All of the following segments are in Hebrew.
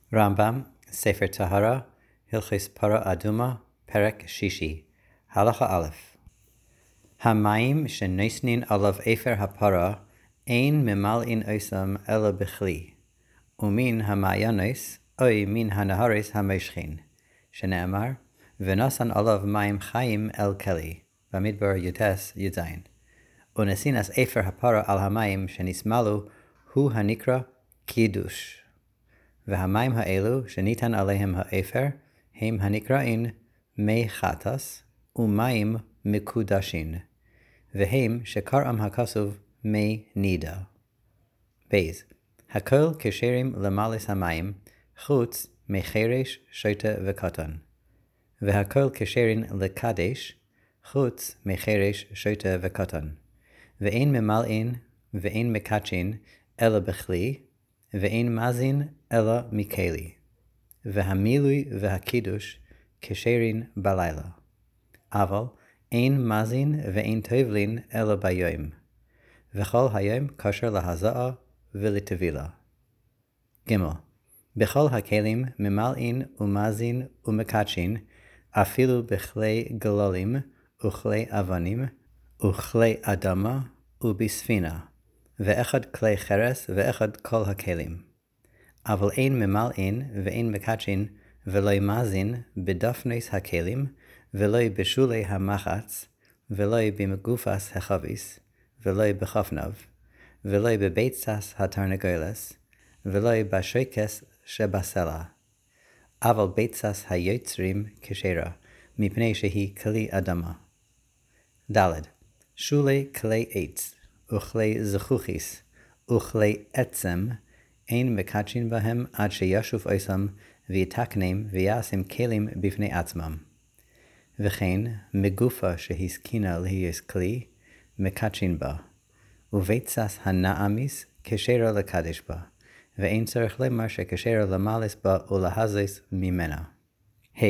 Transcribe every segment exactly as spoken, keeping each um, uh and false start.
Rambam, Sefer Tahara, Hilchis Para Aduma, Perek Shishi, Halacha Aleph. Hamayim shenosnin alav efer hapara, ein mimal'in osam ela bechli, umin hamayanos, oy min hanaharis hamoshchin, shene'amar, v'nasan alav mayim chayim el keli, Bamidbar Yutes Yudzayin. Unesinas efer hapara al hamayim shenismalu, hu hanikra kiddush. והמים האלו שניתן עליהם האפר הם הנקראים מי חטס ומים מקודשים, והם שקראם הכסוב מי נידה. בייז, הכל כשרים למלס המים, חוץ מחרש, שוטה וקטן. והכל כשרים לקדש, חוץ מחרש, שוטה וקטן. ואין ממלאין ואין מקדשין אלא בכלי, ואין מזין אלא מכלי, והמילוי והקידוש כשרים בלילה. אבל אין מזין ואין טובלין אלא ביום, וכל היום כשר להזעה ולטבילה. ג' בכל הכלים ממלאין ומזין ומקדשין, אפילו בכלי גלולים וכלי אבנים וכלי אדמה ובספינה, ואחד כלי חרס ואחד כל הכלים. אבל אין ממלאין ואין מקדשין ולא מזין בדפנס הכלים, ולא בשולי המחץ, ולא במגופס החביס, ולא בחפניו, ולא בביצס התרנגולס, ולא בשוקס שבסלע. אבל ביצס היוצרים כשרה, מפני שהיא כלי אדמה. ד' שולי כלי עץ, וכלי זכוכיס, וכלי עצם, אין מקדשין בהם עד שישוף אוסם ויתקנם ויעשם כלים בפני עצמם. וכן, מגופה שהסכינה להיות כלי, מקדשין בה, וביצס הנעמיס כשרה לקדש בה, ואין צריך לומר שכשרה למלס בה ולהזיס ממנה. ה.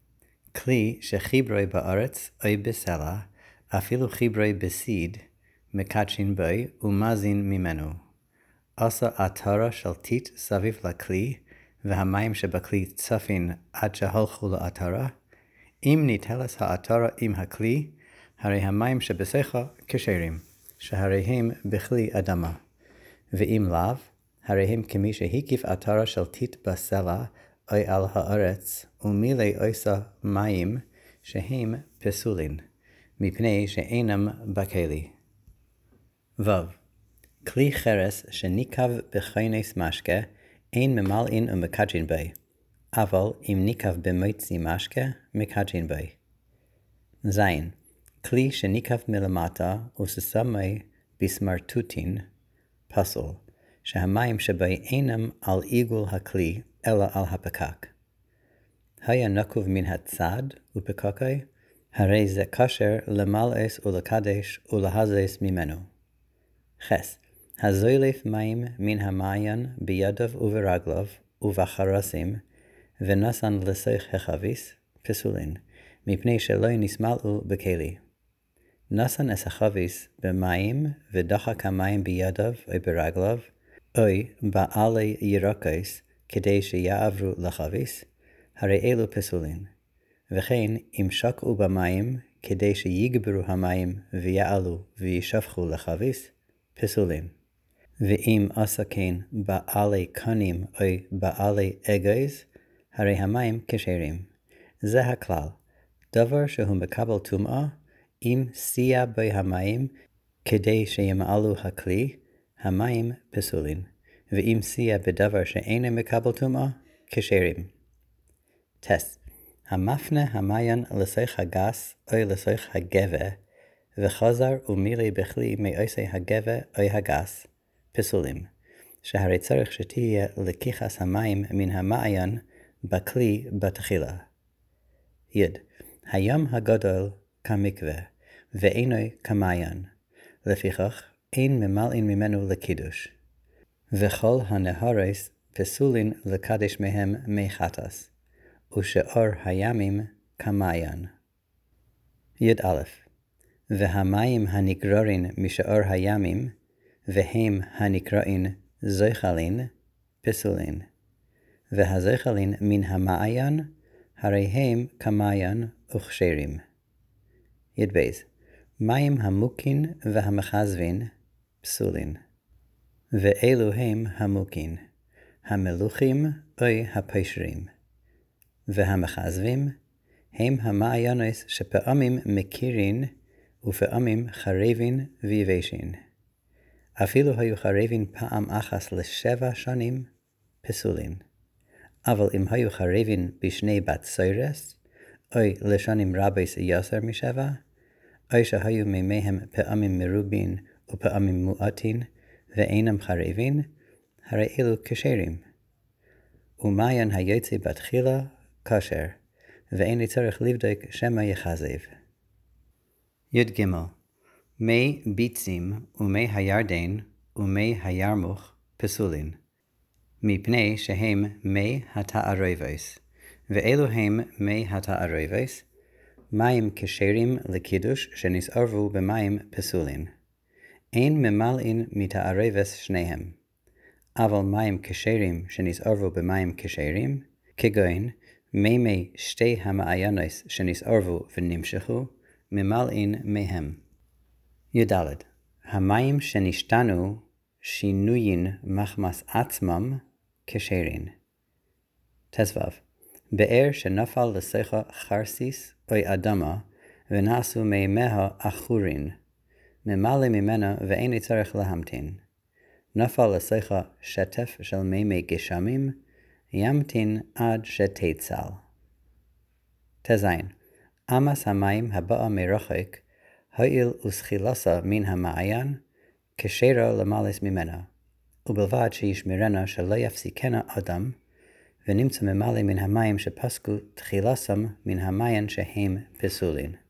כלי שחיברוי בארץ או בסלע, אפילו חיברוי בסיד, מקדשין בוי ומזין ממנו. עשה עטרה של טיט סביב לכלי, והמים שבכלי צפין עד שהלכו לעטרה. אם ניטלס העטרה עם הכלי, הרי המים שבשיחה כשרים, שהרי הם בכלי אדמה. ואם לאו, הרי הם כמי שהקיף עטרה של טיט בסלע, או על הארץ, ומילא עושה מים שהם פסולין, מפני שאינם בכלי. ו. כלי חרס שניקב בכינס משקה, אין ממלאין ומקדשין בי, אבל אם ניקב במוציא משקה, מקדשין בי. ז. כלי שניקב מלמטה וססמי בסמרטוטין, פסול, שהמים שבי אינם על עיגול הכלי, אלא על הפקק. היה נקוב מן הצד ופקקי, הרי זה כשר למלאס ולקדש ולהזיס ממנו. חס. הזוילף מים מן המעיין בידיו וברגליו ובחרסים, ונסן לסך החביס, פסולין, מפני שלא נסמלאו בכלי. נסן אס החביס במים ודחק המים בידיו או ברגליו, או בעלי ירקס, כדי שיעברו לחביס, הרי אלו פסולין. וכן אם שקעו במים, כדי שיגברו המים ויעלו וישפכו לחביס, פסולין. ואם עשה כן בעלי קנים או בעלי אגוז, הרי המים כשרים. זה הכלל, דבר שהוא מקבל טומאה, אם סייע בו המים כדי שימעלו הכלי, המים פסולין. ואם סייע בדבר שאינו מקבל טומאה, כשרים. טס. המפנה המעיין לסך הגס או לסך הגבה, וחזר ומילא בכלי מעושה הגבה או הגס, פסולים, שהרי צריך שתהיה לקיחת המים מן המעיין בכלי בתחילה. י. הים הגדול כמקווה, ואינו כמעיין, לפיכך אין ממלאין ממנו לקידוש. וכל הנהרס פסולין לקדש מהם מי חטס, ושאור הימים כמעיין. י. א' והמים הנגררין משאור הימים, והם הנקראים זויכלין, פסולין, והזכלין מן המעיין, הרי הם כמעיין וכשרים. ידבייז, מים המוקין והמחזבין, פסולין. ואלו הם המוקין, המלוכים אוי הפשרים. והמחזבים, הם המעיינוס שפעמים מכירין, ופעמים חרבין ויבשין. אפילו היו חרבין פעם אחת לשבע שנים, פסולין. אבל אם היו חרבין בשני בת סוירס, אוי לשנים רבס יוסר משבע, אוי שהיו מימיהם פעמים מרובין ופעמים מועטין, ואינם חרבין, הרי אלו כשרים. ומעיין היוצא בתחילה כשר, ואין צריך לבדוק שמא יחזב. י"ג מי ביצים ומי הירדן ומי הירמוך פסולין, מפני שהם מי התערויבס, ואלו הם מי התערויבס, מים כשרים לקידוש שנסערבו במים פסולין. אין ממלאין מתערויבס שניהם. אבל מים כשרים שנסערבו במים כשרים, כגון מימי שתי המעיינוס שנסערבו ונמשכו, ממלאין מהם. י"ד המים שנשתנו שינוין מחמס עצמם כשרים. ט"ו באר שנפל לשיחה חרסיס אוי אדמה, ונעשו מימיה אחורין, ממלא ממנה ואין צריך להמתין. נפל לשיחה שטף של מימי גשמים, ימתין עד שתצל. ט"ז אמס המים הבאה מרחק, הואיל וסחילסה מן המעיין, כשרה למלס ממנה, ובלבד שישמרנה שלא יפסיקנה אדם, ונמצא ממלא מן המים שפסקו תחילסם מן המעיין שהם פסולין.